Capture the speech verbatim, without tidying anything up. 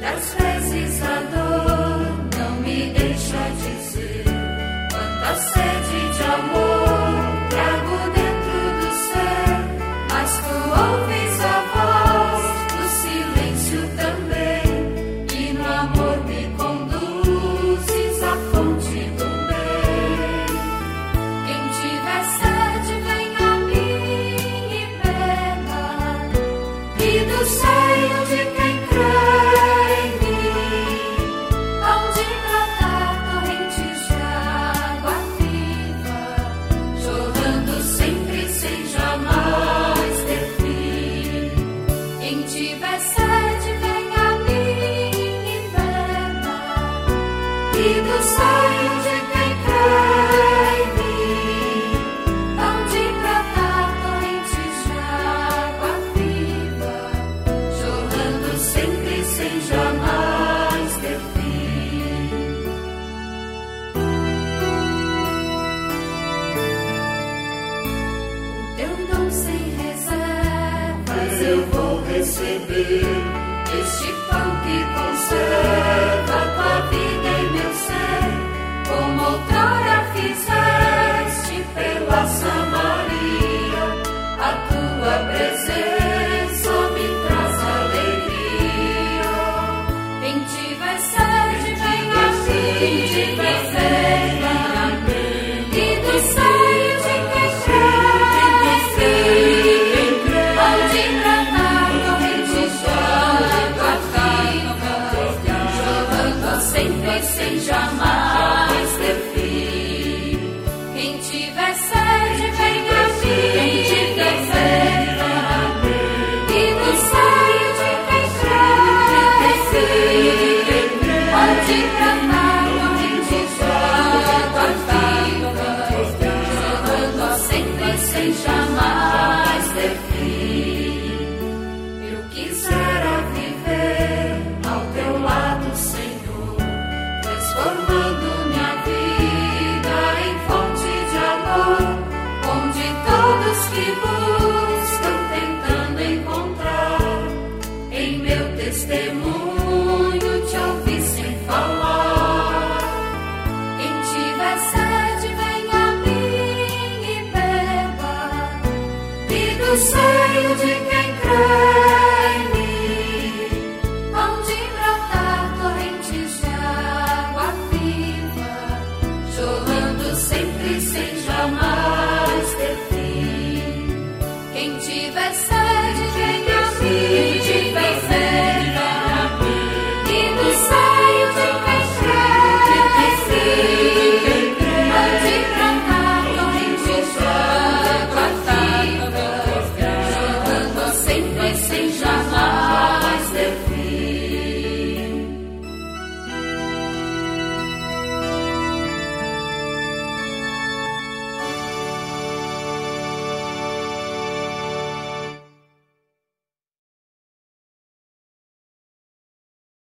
Às vezes a dor não me deixa dizer quanta sede de amor trago dentro do ser, mas tu ouves a voz do silêncio também, e no amor me conduzes à fonte do bem. Quem tiver sede, vem a mim e beba, e do seio de quem crê em mim, hão de brotar torrentes de água viva, jorrando sempre sem jamais ter fim. Quem tiver sede, vem a mim e beba, e do seio de quem crê em mim, hão de brotar torrentes de água viva, jorrando sempre sem jamais ter fim. O teu dom sem reservas eu vou receber, este